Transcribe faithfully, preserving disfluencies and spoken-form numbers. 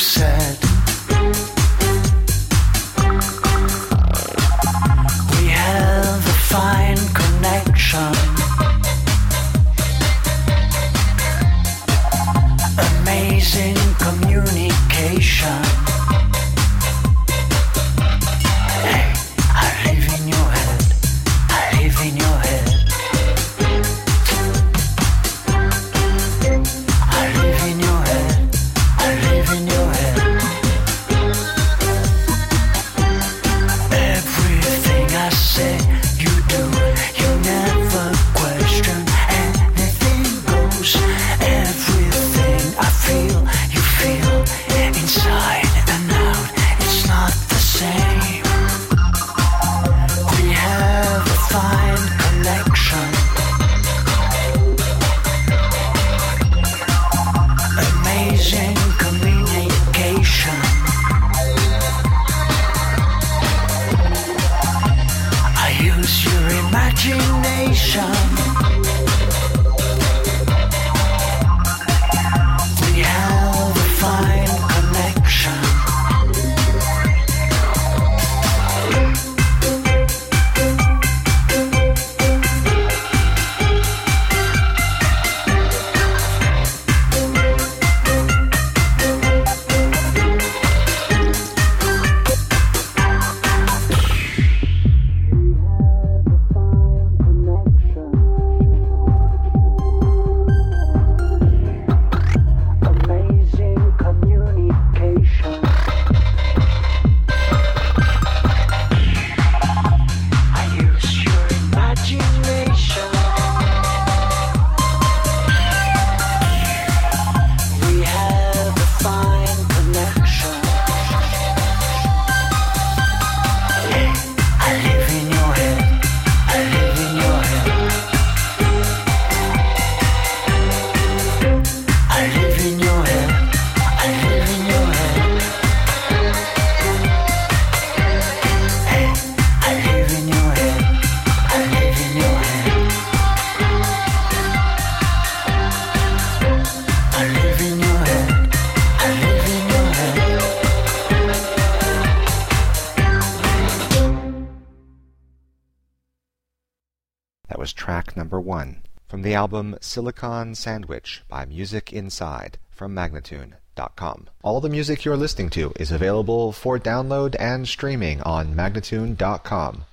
said. We have a fine connection. Amazing communication. Hey, I live in your head. I live in your head. I live in your head. I live in your head. Everything I say, you do. You never question. Anything goes. Everything I feel, you feel. Inside and out, it's not the same. We have a fine connection. Amazing communication. I use your imagination. We have a fine connection. Amazing communication. I use your imagination. We have a fine connection. I live in your head. I live in your head. I live in your head. I live in your head. Hey, I live in your head. I live in your head. I live in your head. I live in your head. That was track number one from the album Silicon Sandwich by Music Inside from Magnatune dot com. All the music you're listening to is available for download and streaming on Magnatune dot com.